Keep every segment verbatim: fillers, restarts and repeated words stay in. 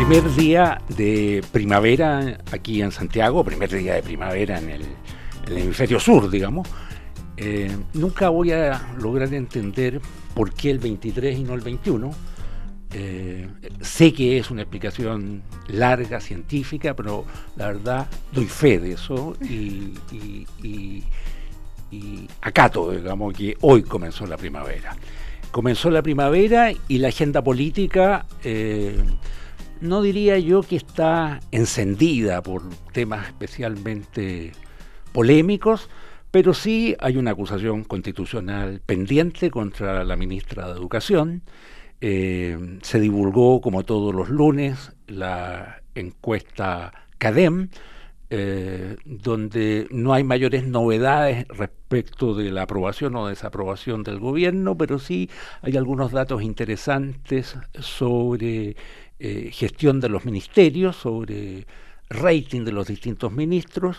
Primer día de primavera aquí en Santiago, primer día de primavera en el, en el hemisferio sur, digamos. Eh, nunca voy a lograr entender por qué el veintitrés y no el veintiuno. Eh, sé que es una explicación larga, científica, pero la verdad doy fe de eso y, y, y, y acato, digamos, que hoy comenzó la primavera. Comenzó la primavera y la agenda política, eh, no diría yo que está encendida por temas especialmente polémicos, pero sí hay una acusación constitucional pendiente contra la ministra de Educación. Eh, se divulgó, como todos los lunes, la encuesta CADEM, eh, donde no hay mayores novedades respecto de la aprobación o desaprobación del gobierno, pero sí hay algunos datos interesantes sobre eh, gestión de los ministerios, sobre rating de los distintos ministros,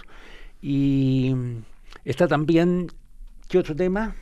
y está también, ¿qué otro tema?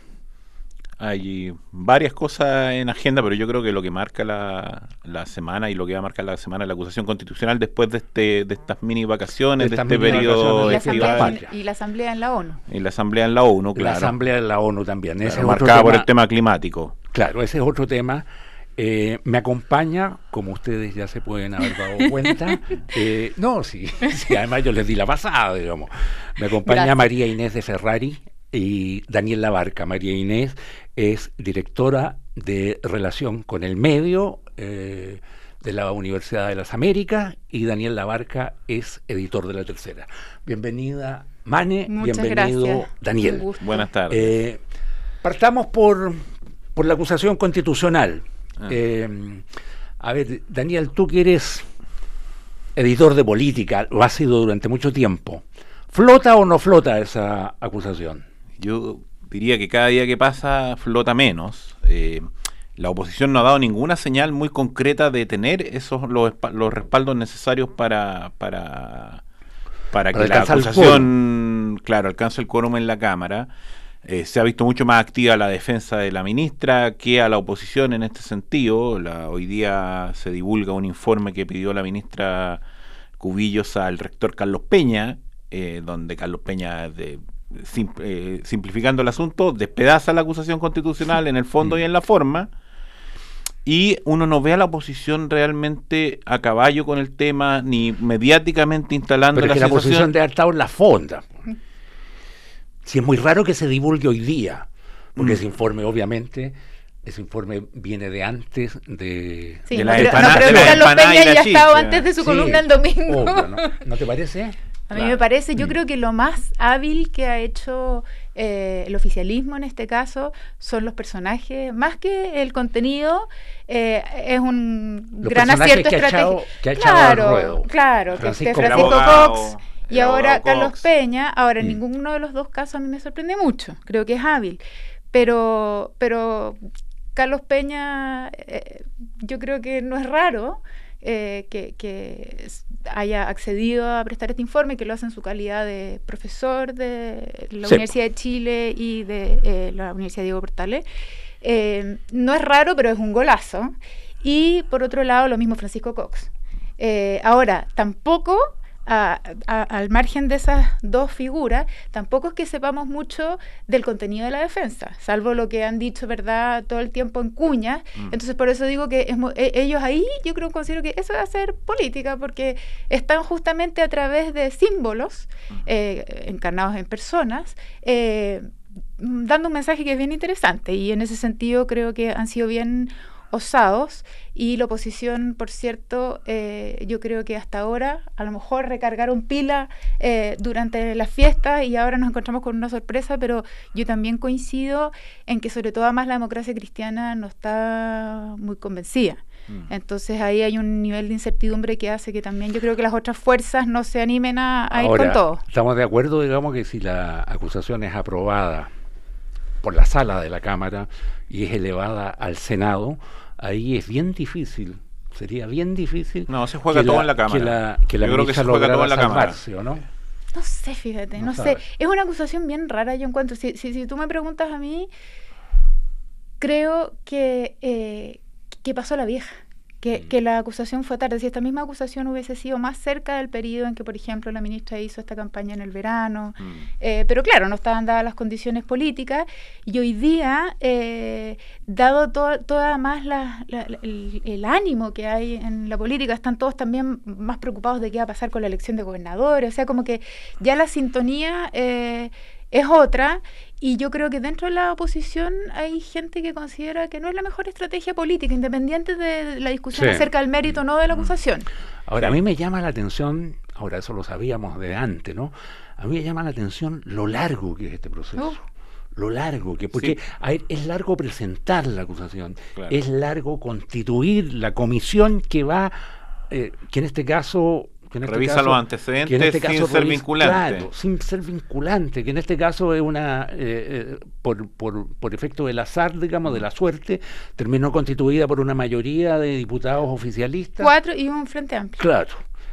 Hay varias cosas en agenda, pero yo creo que lo que marca la, la semana y lo que va a marcar la semana es la acusación constitucional después de este de estas mini vacaciones, de, de este periodo estival. Y la asamblea en la ONU. Y la asamblea en la ONU, claro. La asamblea en la ONU también. Claro, ese es marcada otro por tema, el tema climático. Claro, ese es otro tema. Eh, me acompaña, como ustedes ya se pueden haber dado cuenta, eh, no, sí, sí, además yo les di la pasada, digamos. Me acompaña Gracias. María Inés de Ferrari y Daniel Labarca. María Inés es directora de Relación con el Medio eh, de la Universidad de las Américas y Daniel Labarca es editor de La Tercera. Bienvenida, Mane. Muchas bienvenido, gracias. Daniel. Buenas tardes. Eh, partamos por, por la acusación constitucional. Ah. Eh, a ver, Daniel, tú que eres editor de política, lo has sido durante mucho tiempo. ¿Flota o no flota esa acusación? Yo diría que cada día que pasa flota menos. Eh, la oposición no ha dado ninguna señal muy concreta de tener esos los, los respaldos necesarios para para, para, para que la acusación, claro, alcance el quórum en la Cámara. Eh, se ha visto mucho más activa la defensa de la ministra que a la oposición en este sentido. La, hoy día se divulga un informe que pidió la ministra Cubillos al rector Carlos Peña, eh, donde Carlos Peña de Sim, eh, simplificando el asunto, despedaza la acusación constitucional en el fondo y en la forma, y uno no ve a la oposición realmente a caballo con el tema, ni mediáticamente instalando Pero la que la oposición debe haber estado en la fonda. Si es muy raro que se divulgue hoy día, porque mm. ese informe, obviamente, ese informe viene de antes de, sí, de no la creo, empana, no creo de que la Carlos Peña haya chicha. estado antes de su columna sí, el domingo. Obvio, ¿no? ¿No te parece? A mí Claro. me parece, yo mm. creo que lo más hábil que ha hecho eh, el oficialismo en este caso son los personajes, más que el contenido, eh, es un los gran acierto que estratégico. Ha echado, que ha echado claro, al ruedo. claro, Francisco, que Francisco abogado, Cox y ahora Cox. Carlos Peña. Ahora, en mm. ninguno de los dos casos a mí me sorprende mucho, creo que es hábil, pero, pero Carlos Peña, eh, yo creo que no es raro. Eh, que, que haya accedido a prestar este informe, que lo hace en su calidad de profesor de la sí. Universidad de Chile y de eh, la Universidad Diego Portales. Eh, no es raro, pero es un golazo. Y por otro lado, lo mismo Francisco Cox. Eh, ahora, tampoco, a, a, al margen de esas dos figuras, tampoco es que sepamos mucho del contenido de la defensa, salvo lo que han dicho, ¿verdad?, todo el tiempo en cuñas. Mm. Entonces, por eso digo que es, eh, ellos ahí, yo creo, considero que eso va a ser política, porque están justamente a través de símbolos eh, encarnados en personas, eh, dando un mensaje que es bien interesante, y en ese sentido creo que han sido bien osados, y la oposición, por cierto, eh, yo creo que hasta ahora a lo mejor recargaron pila eh, durante las fiestas y ahora nos encontramos con una sorpresa, pero yo también coincido en que sobre todo además la democracia cristiana no está muy convencida. Mm. Entonces ahí hay un nivel de incertidumbre que hace que también yo creo que las otras fuerzas no se animen a, a ahora, ir con todo. Estamos de acuerdo, digamos, que si la acusación es aprobada por la sala de la Cámara y es elevada al Senado, ahí es bien difícil, sería bien difícil. No, se juega todo la, en la Cámara. Que la, que la yo creo que se juega todo en la Cámara. ¿O no? No sé, fíjate, no, no sé. Es una acusación bien rara, yo encuentro. Si, si, si tú me preguntas a mí, creo que, eh, que pasó la vieja. que, que la acusación fue tarde. Si esta misma acusación hubiese sido más cerca del periodo en que, por ejemplo, la ministra hizo esta campaña en el verano, mm. eh, pero claro, no estaban dadas las condiciones políticas, y hoy día, eh, dado to, toda más la, la, el, el ánimo que hay en la política, están todos también más preocupados de qué va a pasar con la elección de gobernadores, o sea, como que ya la sintonía eh, es otra. Y yo creo que dentro de la oposición hay gente que considera que no es la mejor estrategia política, independiente de la discusión sí. acerca del mérito o no de la acusación. Ahora, a mí me llama la atención, ahora eso lo sabíamos de antes, ¿no? A mí me llama la atención lo largo que es este proceso. Uh. Lo largo que, porque sí. a ver, es largo presentar la acusación, claro. es largo constituir la comisión que va, eh, que en este caso... Que en este revisa caso, los antecedentes en este caso sin ser revisa, vinculante. Claro, sin ser vinculante, que en este caso es una, eh, eh, por, por, por efecto del azar, digamos, de la suerte, terminó constituida por una mayoría de diputados oficialistas. Cuatro y un Frente Amplio. Claro.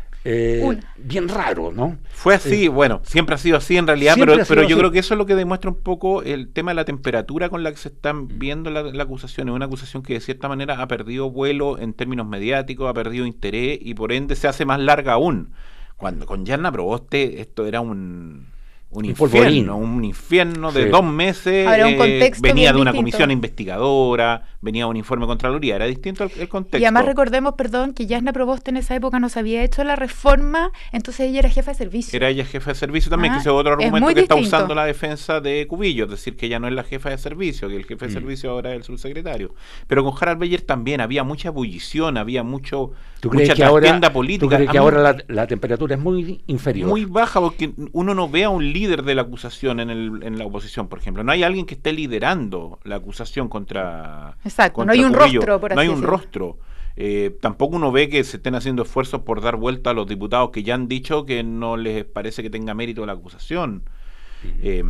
Eh, bien raro, ¿no? Fue así, eh, bueno, siempre ha sido así en realidad, pero, pero yo así. creo que eso es lo que demuestra un poco el tema de la temperatura con la que se están viendo la, la acusación. Es una acusación que de cierta manera ha perdido vuelo en términos mediáticos, ha perdido interés y por ende se hace más larga aún. Cuando con Yarna Proboste esto era un... Un, un infierno, un infierno de sí. dos meses, Ahora, un eh, venía de una distinto. comisión investigadora, venía un informe de Contraloría, era distinto el, el contexto. Y además recordemos, perdón, que Yarna Proboste en esa época no se había hecho la reforma, entonces ella era jefa de servicio. Era ella jefa de servicio también, ah, que ese es otro argumento que distinto. Está usando la defensa de Cubillo, es decir, que ella no es la jefa de servicio, que el jefe de mm. servicio ahora es el subsecretario. Pero con Harald Beyer también había mucha ebullición, había mucho mucha trastienda política. ¿Tú crees que ahora la, la temperatura es muy inferior? Muy baja, porque uno no ve a un líder de la acusación en, el, en la oposición, por ejemplo. No hay alguien que esté liderando la acusación contra Exacto, contra no hay un Cubillo. rostro, por así No hay un decirlo. rostro. Eh, tampoco uno ve que se estén haciendo esfuerzos por dar vuelta a los diputados que ya han dicho que no les parece que tenga mérito la acusación. Uh-huh. Eh,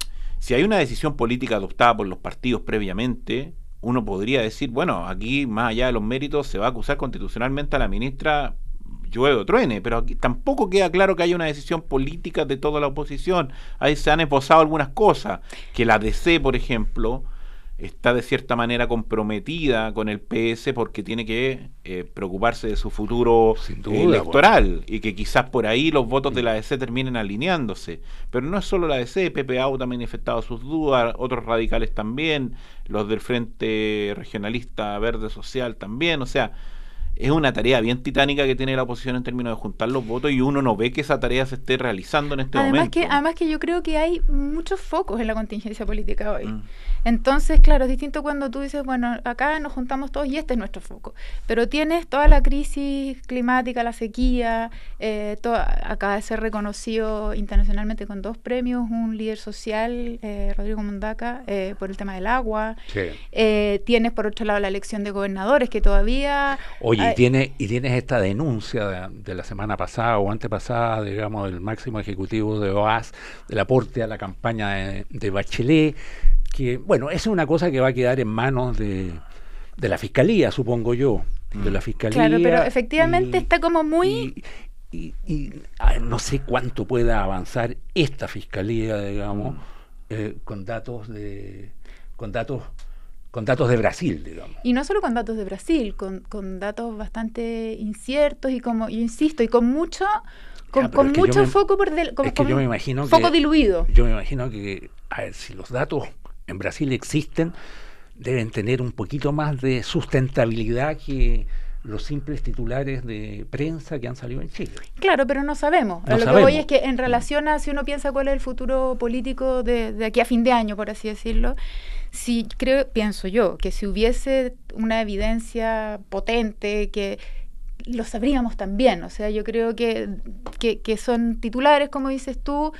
si hay una decisión política adoptada por los partidos previamente, uno podría decir, bueno, aquí más allá de los méritos se va a acusar constitucionalmente a la ministra llueve o truene, pero aquí tampoco queda claro que haya una decisión política de toda la oposición. Ahí se han esbozado algunas cosas, que la D C, por ejemplo, está de cierta manera comprometida con el P S porque tiene que eh, preocuparse de su futuro duda, eh, electoral, bueno. y que quizás por ahí los votos de la D C terminen alineándose. Pero no es solo la D C, P P A U también ha manifestado sus dudas, otros radicales también, los del Frente Regionalista Verde Social también, o sea, es una tarea bien titánica que tiene la oposición en términos de juntar los votos y uno no ve que esa tarea se esté realizando en este además momento. Que, además que yo creo que hay muchos focos en la contingencia política hoy. Mm. Entonces, claro, es distinto cuando tú dices, bueno, acá nos juntamos todos y este es nuestro foco. Pero tienes toda la crisis climática, la sequía, eh, toda, acaba de ser reconocido internacionalmente con dos premios, un líder social, eh, Rodrigo Mundaca, eh, por el tema del agua. Sí. Eh, tienes, por otro lado, la elección de gobernadores, que todavía... Oye, y, tiene, y tienes esta denuncia de, de la semana pasada o antepasada, digamos, del máximo ejecutivo de O A S, del aporte a la campaña de, de Bachelet, que, bueno, esa es una cosa que va a quedar en manos de, de la Fiscalía, supongo yo, de la Fiscalía. Claro, pero efectivamente y, está como muy... Y, y, y a ver, no sé cuánto pueda avanzar esta Fiscalía, digamos, eh, con datos de... con datos... con datos de Brasil, digamos. Y no solo con datos de Brasil, con, con datos bastante inciertos y como, yo insisto, y con mucho, con, ah, con mucho me, foco por del, con, es que yo me imagino foco que, diluido. Yo me imagino que, a ver, si los datos en Brasil existen, deben tener un poquito más de sustentabilidad que los simples titulares de prensa que han salido en Chile. Claro, pero no sabemos. No Lo sabemos. que voy es que en relación a si uno piensa cuál es el futuro político de, de aquí a fin de año, por así decirlo, si creo, pienso yo, que si hubiese una evidencia potente que lo sabríamos también, o sea, yo creo que, que, que son titulares, como dices tú,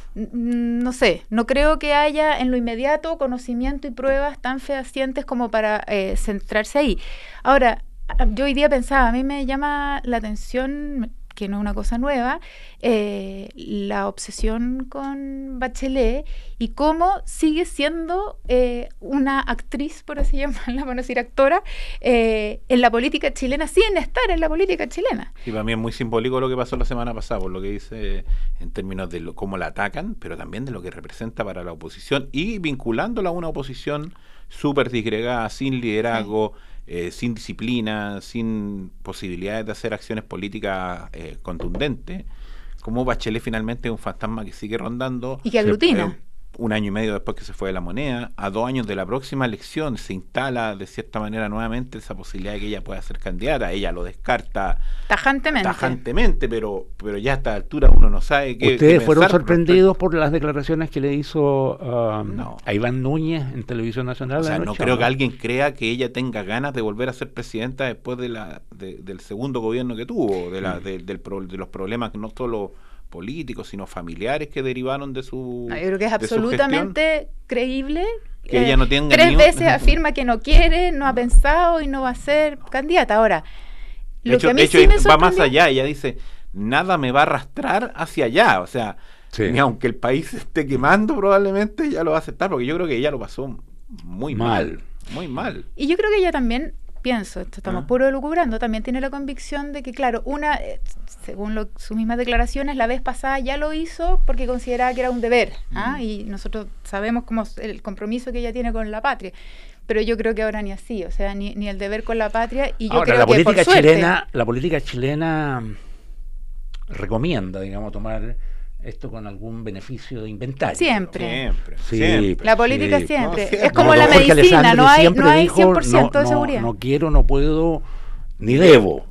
no sé, no creo que haya en lo inmediato conocimiento y pruebas tan fehacientes como para eh, centrarse ahí. Ahora, yo hoy día pensaba, a mí me llama la atención, que no es una cosa nueva, eh, la obsesión con Bachelet y cómo sigue siendo eh, una actriz, por así llamarla, por no decir actora, eh, en la política chilena, sin estar en la política chilena. Y para mí es muy simbólico lo que pasó la semana pasada, por lo que dice en términos de lo, cómo la atacan, pero también de lo que representa para la oposición y vinculándola a una oposición súper disgregada, sin liderazgo, sí. eh, sin disciplina, sin posibilidades de hacer acciones políticas eh, contundentes, como Bachelet finalmente es un fantasma que sigue rondando. Y que aglutina. Eh, un año y medio después que se fue de la moneda, a dos años de la próxima elección se instala de cierta manera nuevamente esa posibilidad de que ella pueda ser candidata. Ella lo descarta tajantemente, tajantemente pero, pero ya a esta altura uno no sabe qué. ¿Ustedes qué fueron pensar sorprendidos por las declaraciones que le hizo uh, no. a Iván Núñez en Televisión Nacional? O sea, no noche, creo ¿no? que alguien crea que ella tenga ganas de volver a ser presidenta después de la de, del segundo gobierno que tuvo, de, la, mm. de, del pro, de los problemas que no solo políticos, sino familiares que derivaron de su no, yo creo que es absolutamente creíble que eh, ella no tenga tres ni un... veces afirma que no quiere, no ha pensado y no va a ser candidata. Ahora, lo de hecho, que a mí de hecho sí me va más sorprendió- allá, ella dice, nada me va a arrastrar hacia allá, o sea, Sí. ni aunque el país se esté quemando probablemente ella lo va a aceptar, porque yo creo que ella lo pasó muy mal, Mal. muy mal. Y yo creo que ella también, pienso, esto estamos Ah. puro lucubrando, también tiene la convicción de que, claro, una, eh, según lo- sus mismas declaraciones, la vez pasada ya lo hizo porque consideraba que era un deber, ¿ah? Mm. Y nosotros sabemos cómo es el compromiso que ella tiene con la patria. Pero yo creo que ahora ni así, o sea, ni, ni el deber con la patria, y yo Ahora, creo la que por política suerte, chilena, la política chilena recomienda, digamos, tomar esto con algún beneficio de inventario. Siempre. Siempre, Sí, siempre. la política sí. siempre, No, siempre. es como No, la Jorge medicina, Alessandri no hay, siempre no hay dijo, cien por ciento no, de seguridad. No, no quiero, no puedo, ni debo.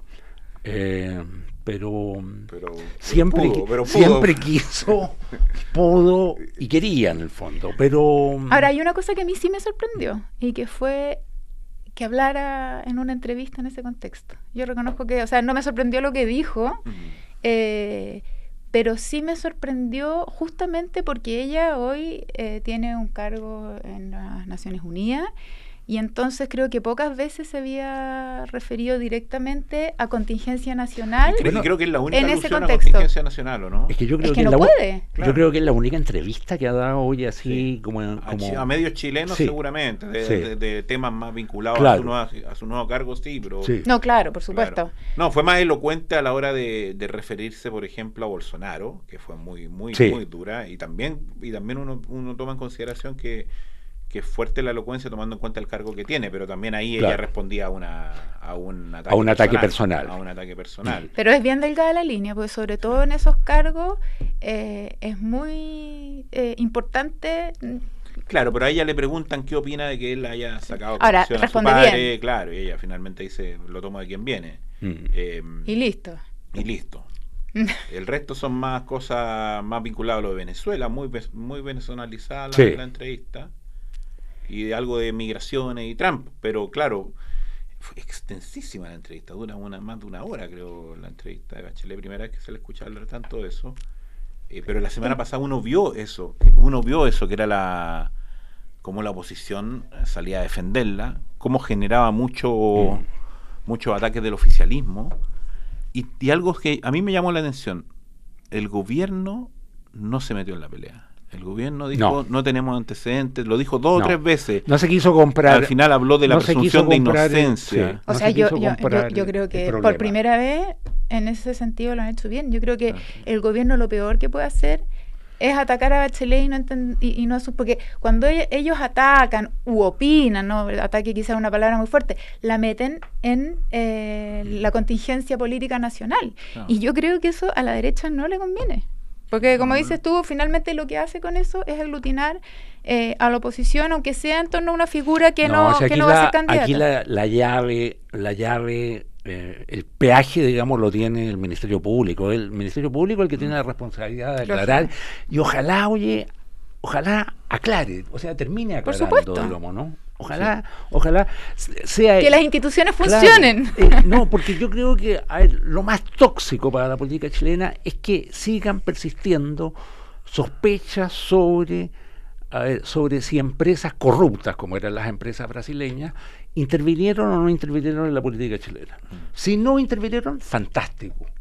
Eh, pero, Pero, pero siempre, pudo, pero pudo. siempre quiso, pudo y quería en el fondo. Pero Ahora, hay una cosa que a mí sí me sorprendió, y que fue que hablara en una entrevista en ese contexto. Yo reconozco que, o sea, no me sorprendió lo que dijo, Mm. eh, pero sí me sorprendió justamente porque ella hoy eh, tiene un cargo en las Naciones Unidas, y entonces creo que pocas veces se había referido directamente a contingencia nacional. Y creo, Bueno, y creo que es la única en ese alusión a contexto. contingencia nacional, ¿o no? es que yo creo Es que que, no es la, u- puede. yo Claro. creo que es la única entrevista que ha dado hoy así Sí. como, A, como chi- a medios chilenos Sí. seguramente, de, Sí. de- de temas más vinculados Claro. a, su nueva, a su nuevo cargo, sí, pero... Sí. No, claro, por supuesto. Claro. No, fue más elocuente a la hora de, de referirse, por ejemplo, a Bolsonaro, que fue muy muy Sí. muy dura, y también y también uno, uno toma en consideración que, que es fuerte la elocuencia tomando en cuenta el cargo que tiene, pero también ahí ella Claro. respondía a una a un ataque A un ataque personal. a un ataque personal. Pero es bien delgada la línea, porque sobre todo en esos cargos eh, es muy eh, importante. Claro, pero a ella le preguntan qué opina de que él haya sacado Ahora, conclusión a su responde padre, bien. claro, y ella finalmente dice, lo tomo de quien viene. Mm. Eh, Y listo. y listo. El resto son más cosas más vinculadas a lo de Venezuela, muy ve- muy venezolalizada la, Sí. la entrevista, y de algo de migraciones y Trump, pero claro, fue extensísima la entrevista, dura una más de una hora, creo, la entrevista de Bachelet, primera vez que se le escucha hablar tanto de eso. Eh, pero la semana pasada uno vio eso, uno vio eso, que era la cómo la oposición salía a defenderla, cómo generaba mucho Mm. muchos ataques del oficialismo, y, y algo que a mí me llamó la atención, el gobierno no se metió en la pelea. El gobierno dijo, no, No. tenemos antecedentes, lo dijo dos o No. tres veces. No se quiso comprar. Al final habló de la no se presunción quiso de comprar el- inocencia. sí. O No sea, se yo, quiso yo, comprar yo, yo el- creo el que por problema. primera vez en ese sentido lo han hecho bien. Yo creo que Ah. el gobierno lo peor que puede hacer es atacar a Bachelet y no enten- y, y no su- porque cuando e- ellos atacan u opinan, no, ataque quizás es una palabra muy fuerte, la meten en eh, la contingencia política nacional. Ah. Y yo creo que eso a la derecha no le conviene. Porque como dices tú, finalmente lo que hace con eso es aglutinar eh, a la oposición, aunque sea en torno a una figura que no, o sea, que aquí no va a la- ser candidata. Aquí la, la llave, la llave, eh, el peaje, digamos, lo tiene el Ministerio Público. El Ministerio Público es el que tiene la responsabilidad de aclarar. Y ojalá, oye, ojalá aclare, o sea, termine Por aclarando, supuesto. digamos, ¿no? Ojalá, ojalá sea... Que las instituciones Claro, funcionen. eh, no, porque yo creo que a ver, lo más tóxico para la política chilena es que sigan persistiendo sospechas sobre, a ver, sobre si empresas corruptas, como eran las empresas brasileñas, intervinieron o no intervinieron en la política chilena. Si no intervinieron, fantástico.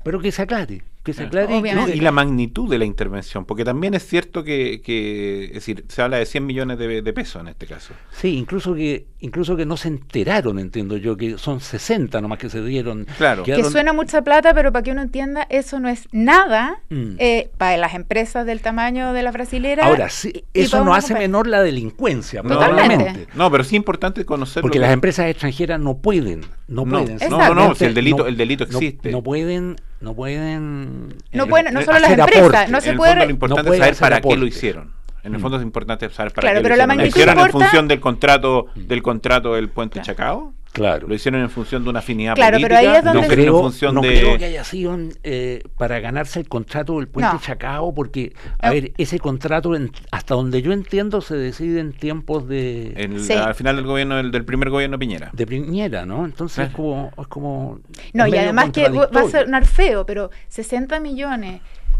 pero que se aclare, que se Ah, aclare. y que No, se- y la magnitud de la intervención, porque también es cierto que, que es decir, se habla de cien millones de, de pesos en este caso. Sí, incluso que incluso que no se enteraron, entiendo yo, que son sesenta nomás que se dieron. Claro. Que quedaron- suena mucha plata, pero para que uno entienda, eso no es nada Mm. eh, para las empresas del tamaño de la brasilera. Ahora, sí, y- y eso para no una hace compañía. menor la delincuencia, No, probablemente. No, pero sí es importante conocer. Porque lo las que- empresas extranjeras no pueden, no, No, pueden. no, no, no, si el simplemente delito, no- el delito no- existe. No, pueden, no pueden. No eh, pueden, no solo las hacer empresas, aporte. no en se el puede fondo re- lo importante no puede es saber hacer para qué lo aporte. hicieron. En el Mm. fondo es importante saber para Claro, qué pero lo la hicieron. ¿Lo magnitud hicieron en importa- función del contrato del contrato del puente Claro. Chacao? Claro. ¿Lo hicieron en función de una afinidad Claro, pero política? ahí es donde- ¿Lo No hicieron creo, en función no de...? creo que haya sido eh, para ganarse el contrato del puente No. Chacao, porque, a No. ver, ese contrato, en- hasta donde yo entiendo, se decide en tiempos de, En el- Sí. Al final del gobierno del, del primer gobierno Piñera. de Piñera, ¿no? Entonces es como... Es como No, es y medio además que va a contradictorio. sonar feo, pero sesenta millones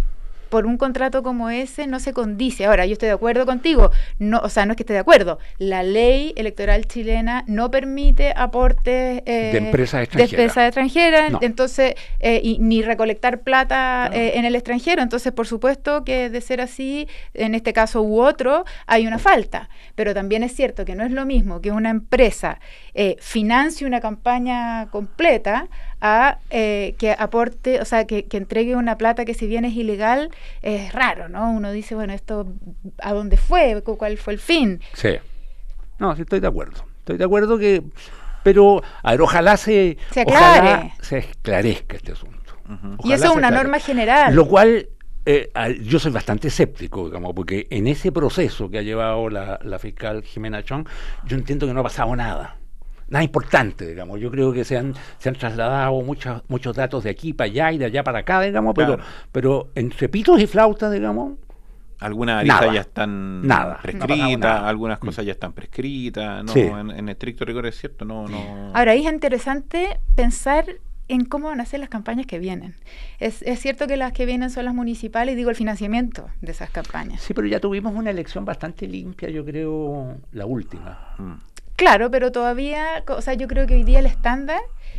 por un contrato como ese no se condice. Ahora, yo estoy de acuerdo contigo, no, o sea, no es que esté de acuerdo. La ley electoral chilena no permite aportes eh, De empresas de extranjeras. empresas extranjeras, No. entonces, eh, y, ni recolectar plata No. eh, en el extranjero. Entonces, por supuesto que de ser así, en este caso u otro, hay una falta. Pero también es cierto que no es lo mismo que una empresa eh, financie una campaña completa a eh, que aporte, o sea, que, que entregue una plata que si bien es ilegal, es raro, ¿no? Uno dice, bueno, esto, ¿a dónde fue? ¿Cu- ¿Cuál fue el fin? Sí. No, sí estoy de acuerdo. Estoy de acuerdo que... Pero, a ver, ojalá se... Se ojalá aclare. se esclarezca este asunto. Ujú. Y Ojalá eso es se una aclare. norma general. Lo cual, eh, a- yo soy bastante escéptico, digamos, porque en ese proceso que ha llevado la, la fiscal Jimena Chong, yo entiendo que no ha pasado nada. Nada importante, digamos. Yo creo que se han, se han trasladado muchos muchos datos de aquí para allá y de allá para acá, digamos, pero, Claro. pero entre pitos y flautas, digamos, Algunas aristas Nada. ya están Nada. No ha prescritas, pasado nada. algunas Mm. cosas ya están prescritas, no, Sí. en, en estricto rigor es cierto, no, no. Ahora, ahí es interesante pensar en cómo van a ser las campañas que vienen. Es, es cierto que las que vienen son las municipales, digo, el financiamiento de esas campañas. sí, pero ya tuvimos una elección bastante limpia, yo creo, la última. Mm. Claro, pero todavía, o sea, yo creo que hoy día el estándar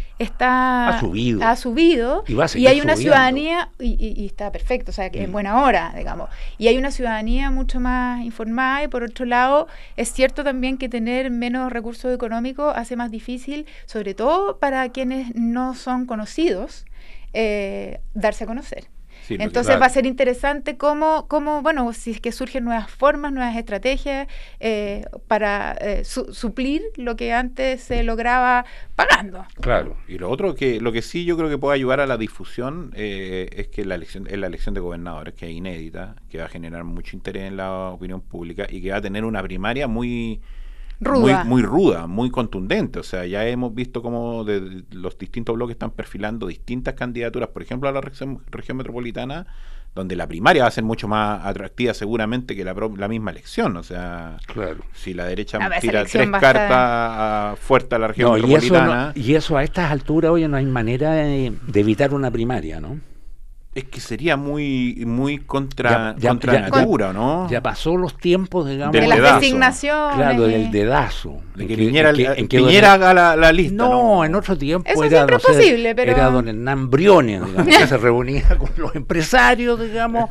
está Ha subido. ha subido Y va a seguir hay una subiendo. ciudadanía y, y- y está perfecto, o sea, que en Mm. buena hora, digamos, y hay una ciudadanía mucho más informada y por otro lado es cierto también que tener menos recursos económicos hace más difícil, sobre todo para quienes no son conocidos, eh, darse a conocer. Sí, lo que- Entonces claro. va a ser interesante cómo, cómo, bueno, si es que surgen nuevas formas, nuevas estrategias eh, para eh, su- suplir lo que antes se lograba pagando. Claro. Y lo otro que lo que sí yo creo que puede ayudar a la difusión eh, es que la elección es la elección de gobernadores, que es inédita, que va a generar mucho interés en la opinión pública y que va a tener una primaria muy Ruda. muy muy ruda, muy contundente. O sea, ya hemos visto cómo de, de los distintos bloques están perfilando distintas candidaturas, por ejemplo, a la región, región metropolitana, donde la primaria va a ser mucho más atractiva seguramente que la, pro- la misma elección. O sea, Claro. si la derecha Ah, pero esa tira elección tres va a estar- cartas a- fuerte a la región No, y, eso metropolitana... no- y eso a estas alturas, oye, no hay manera de, de evitar una primaria, ¿no? Es que sería muy muy contra, Ya- ya- contra ya- natura, ¿no? Ya pasó los tiempos, digamos, Del de las dedazo. designaciones. claro, y- del dedazo. De En que que- Piñera, en que- en en que Piñera don- haga la, la lista. No, No, en otro tiempo Eso era, siempre no sé, es posible, pero- era don Hernán Briones, digamos, que se reunía con los empresarios, digamos,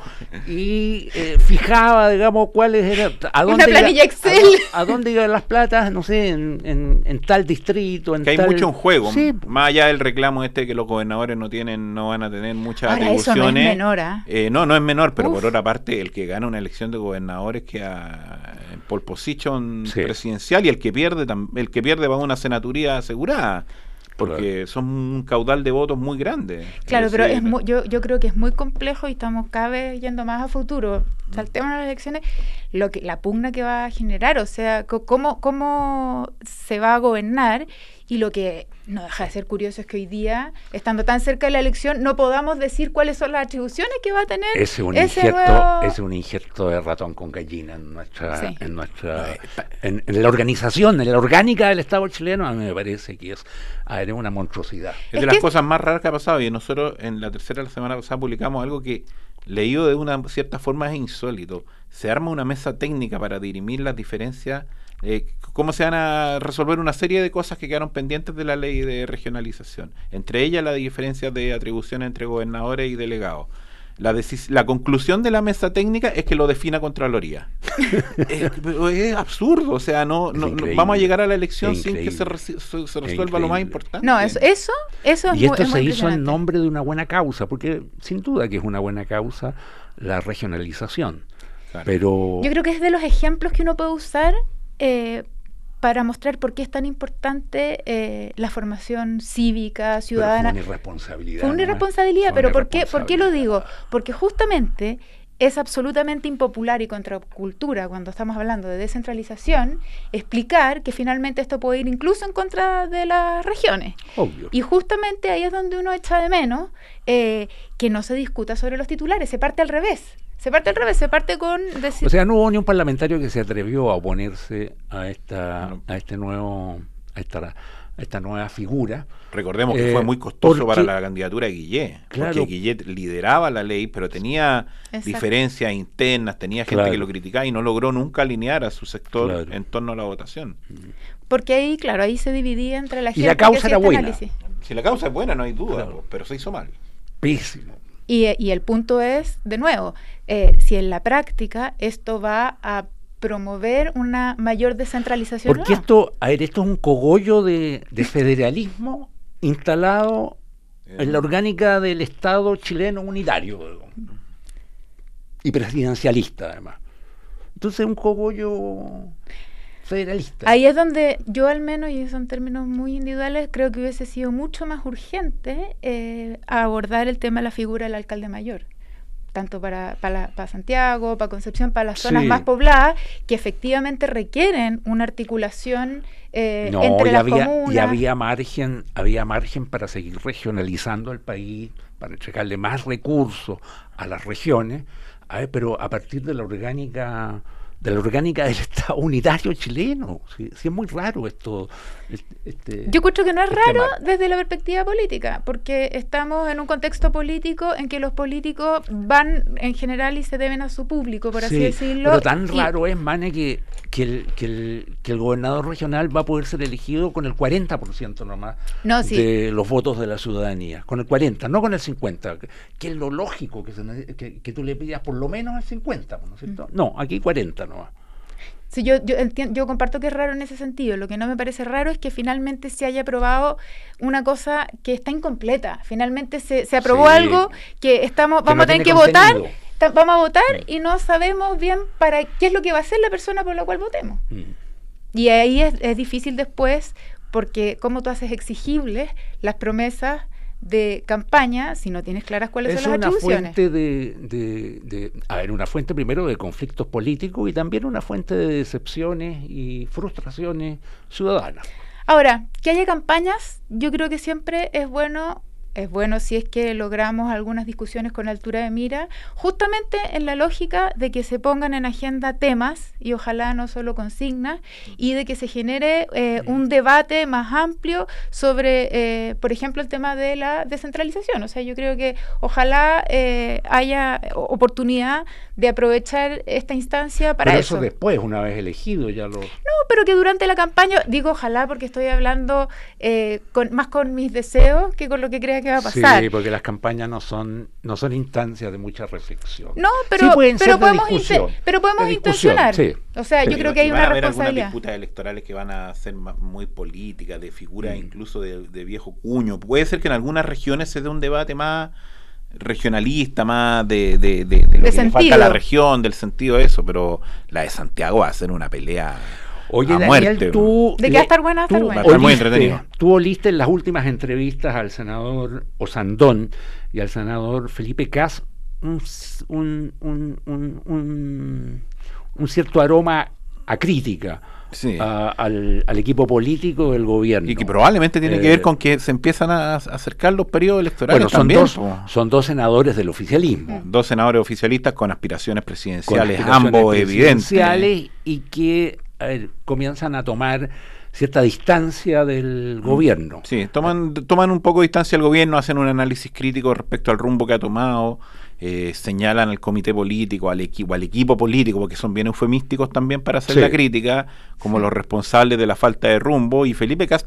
y eh, fijaba, digamos, cuáles eran... A Una iba- planilla a Excel. dó- A, dónde iban las platas, no sé, en, en, en tal distrito, en Que hay tal... mucho en juego. Sí, Más allá del reclamo este que los gobernadores no tienen, no van a tener muchas Ahora, eso no es atribuciones. menor, ¿ah? Eh, no, no es menor, pero Uf. por otra parte, el que gana una elección de gobernadores queda en pole position Sí. presidencial y el que pierde, tam- el que pierde va a una senaturía asegurada. Porque son un caudal de votos muy grande. Claro, pero decir, es muy, yo, yo creo que es muy complejo y estamos cada vez yendo más a futuro. Saltemos las elecciones, lo que la pugna que va a generar, o sea, co- cómo, cómo se va a gobernar y lo que no deja de ser curioso es que hoy día, estando tan cerca de la elección, no podamos decir cuáles son las atribuciones que va a tener ese es un ese injerto, nuevo- ese es un injerto de ratón con gallina en nuestra, Sí. en nuestra, en, en la organización, en la orgánica del Estado chileno. A mí me parece que es, a ver, es una monstruosidad. Es Es de las que- cosas más raras que ha pasado y nosotros en la tercera de la semana pasada publicamos algo que leído de una cierta forma es insólito. Se arma una mesa técnica para dirimir las diferencias Eh, ¿Cómo se van a resolver una serie de cosas que quedaron pendientes de la ley de regionalización? Entre ellas la diferencia de atribuciones entre gobernadores y delegados. La, la conclusión de la mesa técnica es que lo defina Contraloría. es, es absurdo, o sea, no, no, no vamos a llegar a la elección sin que se, se, se resuelva lo más importante. No, eso, eso, eso es Y esto muy, es se muy hizo en nombre de una buena causa, porque sin duda que es una buena causa la regionalización. Claro. Pero yo creo que es de los ejemplos que uno puede usar eh, para mostrar por qué es tan importante eh, la formación cívica, ciudadana. Pero fue una irresponsabilidad. Fue una ¿no? irresponsabilidad, Fue pero una ¿por qué, ¿por qué lo digo? Porque justamente es absolutamente impopular y contracultura, cuando estamos hablando de descentralización, explicar que finalmente esto puede ir incluso en contra de las regiones. Obvio. Y justamente ahí es donde uno echa de menos eh, que no se discuta sobre los titulares, se parte al revés. Se parte al revés, se parte con decir... O sea, no hubo ni un parlamentario que se atrevió a oponerse a esta, no. a este nuevo, a esta, a esta nueva figura. Recordemos que eh, fue muy costoso porque, para la candidatura de Guillet, claro, porque Guillet lideraba la ley, pero tenía exacto. diferencias internas, tenía gente claro. que lo criticaba y no logró nunca alinear a su sector claro. en torno a la votación. Porque ahí, claro, ahí se dividía entre la gente. Y la causa era buena. Análisis. Si la causa es buena, no hay duda, claro. pero se hizo mal. Pésimo. Y, y el punto es, de nuevo, eh, si en la práctica esto va a promover una mayor descentralización. Porque no. esto, a ver, esto es un cogollo de, de federalismo instalado en la orgánica del Estado chileno unitario y presidencialista, además. Entonces, un cogollo federalista. Ahí es donde yo, al menos, y son términos muy individuales, creo que hubiese sido mucho más urgente eh, abordar el tema de la figura del alcalde mayor, tanto para, para, para Santiago, para Concepción, para las zonas sí. más pobladas, que efectivamente requieren una articulación eh, no, entre las había, comunas. Y había margen, había margen para seguir regionalizando el país, para entregarle más recursos a las regiones, a ver, pero a partir de la orgánica de la orgánica del Estado unitario chileno. Sí, sí, es muy raro esto. Este, Yo creo que no es este raro marco. desde la perspectiva política, porque estamos en un contexto político en que los políticos van en general y se deben a su público, por sí, así decirlo. Pero tan y, raro es, Mane, que, que, el, que, el, que el gobernador regional va a poder ser elegido con el cuarenta por ciento nomás no, sí. de los votos de la ciudadanía. Con el cuarenta, no con el cincuenta, que, que es lo lógico, que, se, que, que tú le pidas por lo menos el cincuenta, ¿no es cierto? Mm. No, aquí cuarenta nomás. Sí, yo, yo, entiendo, yo comparto que es raro en ese sentido. Lo que no me parece raro es que finalmente se haya aprobado una cosa que está incompleta. Finalmente se, se aprobó sí. algo que estamos que vamos no a tener que contenido. votar, ta, vamos a votar mm. y no sabemos bien para qué es lo que va a hacer la persona por la cual votemos. Mm. Y ahí es, es difícil después, porque cómo tú haces exigibles las promesas de campaña si no tienes claras cuáles es son las atribuciones. Es una fuente de, de, de, a ver, una fuente primero de conflictos políticos y también una fuente de decepciones y frustraciones ciudadanas. Ahora, que haya campañas, yo creo que siempre es bueno, es bueno si es que logramos algunas discusiones con altura de mira, justamente en la lógica de que se pongan en agenda temas, y ojalá no solo consignas, y de que se genere eh, un debate más amplio sobre, eh, por ejemplo, el tema de la descentralización. O sea, yo creo que ojalá eh, haya oportunidad de aprovechar esta instancia para pero eso. eso después, una vez elegido, ya lo... No, pero que durante la campaña, digo ojalá porque estoy hablando eh, con, más con mis deseos que con lo que crea que va a pasar. Sí, porque las campañas no son no son instancias de mucha reflexión. No, pero, sí pueden pero, ser podemos de discusión, inter, pero podemos de intencionar. Sí. O sea, sí. yo creo que hay una responsabilidad. Van a haber responsabilidad. algunas disputas electorales que van a ser muy políticas, de figuras mm. incluso de, de viejo cuño. Puede ser que en algunas regiones se dé un debate más regionalista, más de, de, de, de lo de que sentido. le falta a la región, del sentido de eso, pero la de Santiago va a ser una pelea. Oye, a Daniel, muerte, tú... De que va a estar buena, va a estar tú, buena. Va a estar muy entretenido. Tú oliste en las últimas entrevistas al senador Osandón y al senador Felipe Cas un, un, un, un, un, un cierto aroma a crítica sí. a, al, al equipo político del gobierno. Y que probablemente tiene eh, que ver con que se empiezan a acercar los periodos electorales bueno, son también. Dos, son dos senadores del oficialismo. Dos senadores oficialistas con aspiraciones presidenciales, con aspiraciones ambos presidenciales evidentes. Y que a ver, comienzan a tomar cierta distancia del gobierno. Sí, toman, toman un poco de distancia del gobierno, hacen un análisis crítico respecto al rumbo que ha tomado, eh, señalan al comité político, al equipo, al equipo político, porque son bien eufemísticos también para hacer Sí. la crítica, como Sí. los responsables de la falta de rumbo. Y Felipe Kast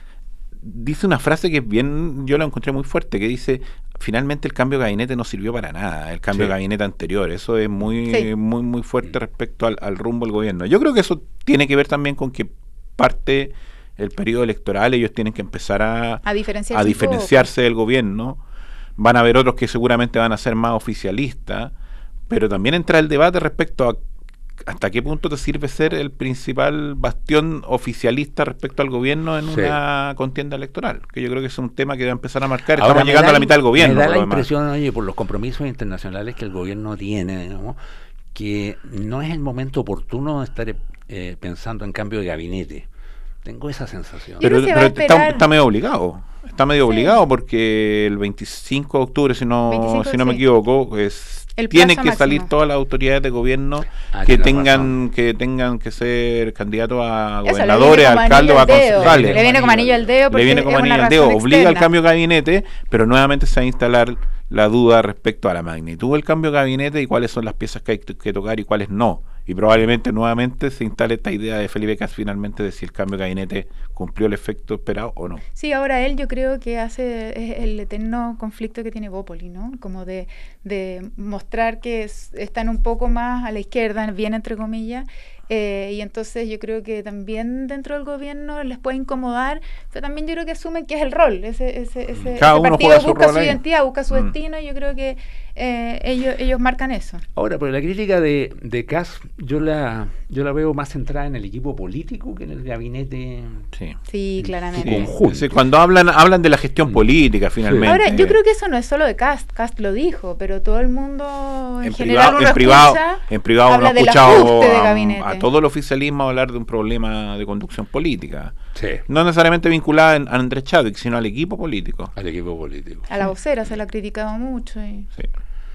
dice una frase que es bien, yo la encontré muy fuerte, que dice: finalmente el cambio de gabinete no sirvió para nada, el cambio Sí. de gabinete anterior. Eso es muy, Sí. muy, muy fuerte respecto al, al rumbo del gobierno. Yo creo que eso tiene que ver también con que parte el periodo electoral, ellos tienen que empezar a, A diferenciarse. a un diferenciarse del gobierno. Van a haber otros que seguramente van a ser más oficialistas, pero también entra el debate respecto a hasta qué punto te sirve ser el principal bastión oficialista respecto al gobierno en Sí. una contienda electoral, que yo creo que es un tema que va a empezar a marcar. Ahora, Estamos me llegando da a la la- mitad del gobierno. Me da por la lo demás. impresión, oye, por los compromisos internacionales que el gobierno tiene, ¿no?, que no es el momento oportuno de estar eh, pensando en cambio de gabinete. Tengo esa sensación. Yo Pero, creo que va a pero está, esperar. está medio obligado. Está medio Sí. obligado porque el veinticinco de octubre, si no, veinticinco, si no me sí. equivoco, es, El tienen plazo que salir máximo. todas las autoridades de gobierno Ah, que tienes tengan razón. que tengan que ser candidatos a Eso, le gobernadores, viene como alcaldes o anillo a al dedo. concejales. Le viene como anillo al dedo porque Le viene como es una anillo al dedo, razón obliga al externa. cambio de gabinete, pero nuevamente se va a instalar la duda respecto a la magnitud del cambio de gabinete y cuáles son las piezas que hay que tocar y cuáles no. Y probablemente nuevamente se instale esta idea de Felipe Kast finalmente de si el cambio de gabinete cumplió el efecto esperado o no. Sí, ahora él yo creo que hace es el eterno conflicto que tiene Bópoli, ¿no? Como de, de mostrar que es- están un poco más a la izquierda, bien entre comillas, eh, y entonces yo creo que también dentro del gobierno les puede incomodar, pero también yo creo que asumen que es el rol, ese, ese, ese, Cada ese uno partido juega su busca rol su ahí. identidad, busca su Mm. destino, y yo creo que eh, ellos, ellos marcan eso. Ahora, pero la crítica de, de Kast, yo la, yo la veo más centrada en el equipo político que en el gabinete. Sí. Sí, claramente. Sí, conjunto. sí, cuando hablan hablan de la gestión política finalmente. Ahora, yo creo que eso no es solo de Kast, Kast lo dijo, pero todo el mundo en, en general privado, uno en privado, escucha, en privado uno habla ha del escuchado ajuste de a, gabinete. a todo el oficialismo hablar de un problema de conducción política. Sí, No necesariamente vinculada en- a Andrés Chadwick, sino al equipo político. al equipo político. A la vocera se la ha criticado mucho. Y... Sí.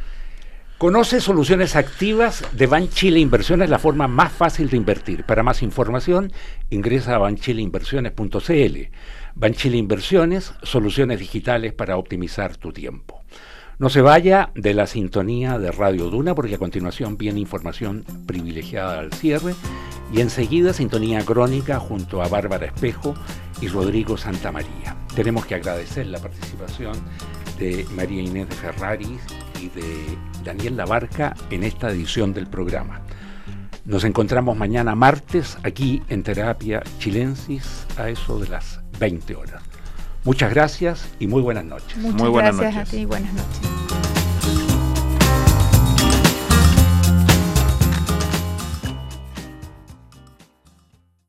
Conoce soluciones activas de Banchile Inversiones, la forma más fácil de invertir. Para más información, ingresa a banchile inversiones punto c l. Banchile Inversiones, soluciones digitales para optimizar tu tiempo. No se vaya de la sintonía de Radio Duna, porque a continuación viene información privilegiada al cierre y enseguida sintonía crónica junto a Bárbara Espejo y Rodrigo Santamaría. Tenemos que agradecer la participación de María Inés de Ferraris y de Daniel Labarca en esta edición del programa. Nos encontramos mañana martes aquí en Terapia Chilensis a eso de las veinte horas. Muchas gracias y muy buenas noches. Muchas Muy buenas gracias noches. a ti, buenas noches.